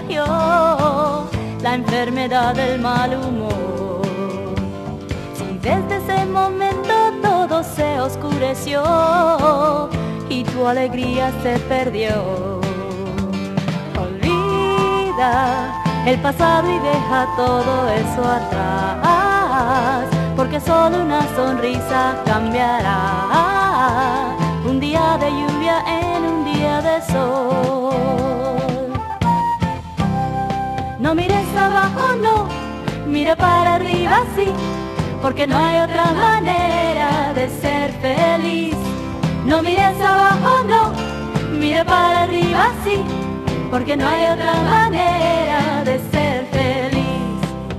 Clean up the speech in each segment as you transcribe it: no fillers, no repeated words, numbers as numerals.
contagió la enfermedad del mal humor. Si desde ese momento todo se oscureció y tu alegría se perdió, olvida el pasado y deja todo eso atrás, porque solo una sonrisa cambiará un día de lluvia en un día de sol. No mires abajo, no, mira para arriba, sí, porque no hay otra manera de ser feliz. No mires abajo, no, mira para arriba, sí, porque no hay otra manera de ser feliz.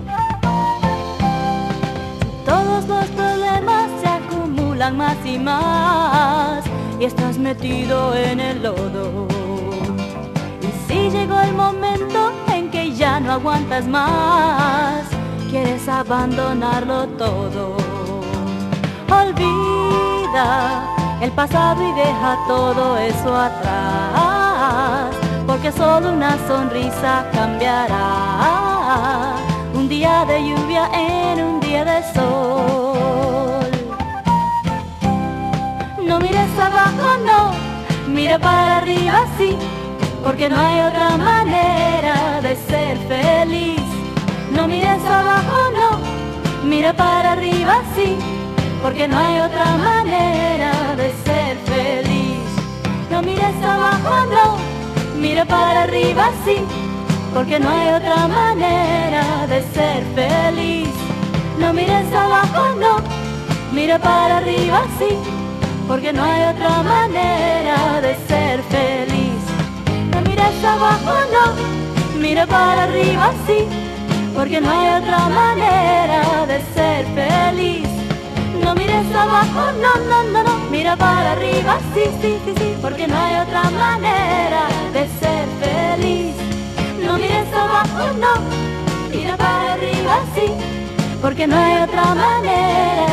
Todos los problemas se acumulan más y más y estás metido en el lodo. Y si llegó el momento en que ya no aguantas más, quieres abandonarlo todo, olvida el pasado y deja todo eso atrás, porque solo una sonrisa cambiará un día de lluvia en un día de sol. No mires abajo, no, mira para arriba, sí, porque no hay otra manera de ser feliz. No mires abajo, no, mira para arriba, sí, porque no hay otra manera de ser feliz. No mires abajo, no, mira para arriba, sí, porque no hay otra manera de ser feliz. No mires abajo, no, mira para arriba, sí, porque no hay otra manera de ser feliz. No mires abajo, no, mira para arriba, sí, porque no hay otra manera de ser feliz. No mires abajo, no, no, no, no, mira para arriba, sí, sí, sí, sí, porque no hay otra manera de ser feliz. No mires abajo, no, mira para arriba, sí, porque no hay otra manera